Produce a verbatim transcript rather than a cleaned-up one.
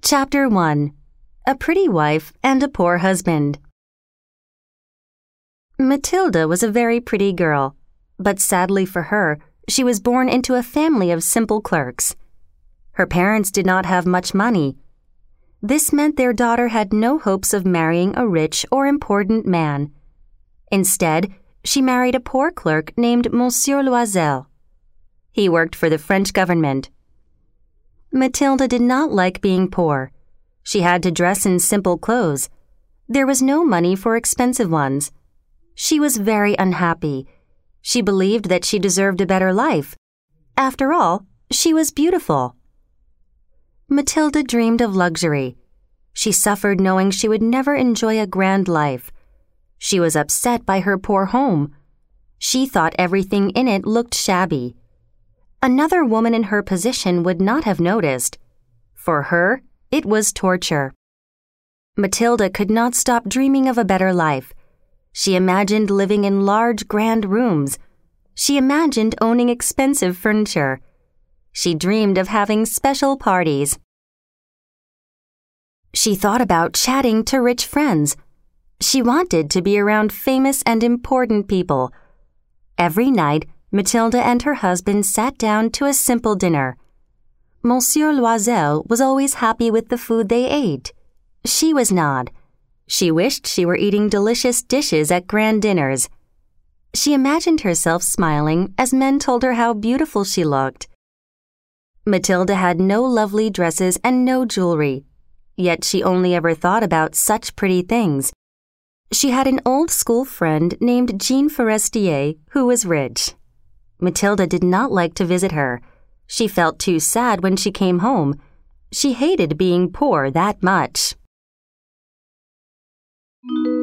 Chapter one. A Pretty Wife and a Poor Husband. Matilda was a very pretty girl, but sadly for her, she was born into a family of simple clerks. Her parents did not have much money. This meant their daughter had no hopes of marrying a rich or important man. Instead, she married a poor clerk named Monsieur Loisel. He worked for the French government. Matilda did not like being poor. She had to dress in simple clothes. There was no money for expensive ones. She was very unhappy. She believed that she deserved a better life. After all, she was beautiful. Matilda dreamed of luxury. She suffered knowing she would never enjoy a grand life. She was upset by her poor home. She thought everything in it looked shabby. Another woman in her position would not have noticed. For her, it was torture. Matilda could not stop dreaming of a better life. She imagined living in large, grand rooms. She imagined owning expensive furniture. She dreamed of having special parties. She thought about chatting to rich friends. She wanted to be around famous and important people. Every night, Matilda and her husband sat down to a simple dinner. Monsieur Loisel was always happy with the food they ate. She was not. She wished she were eating delicious dishes at grand dinners. She imagined herself smiling as men told her how beautiful she looked. Matilda had no lovely dresses and no jewelry, yet she only ever thought about such pretty things. She had an old school friend named Jean Forestier who was rich. Matilda did not like to visit her. She felt too sad when she came home. She hated being poor that much.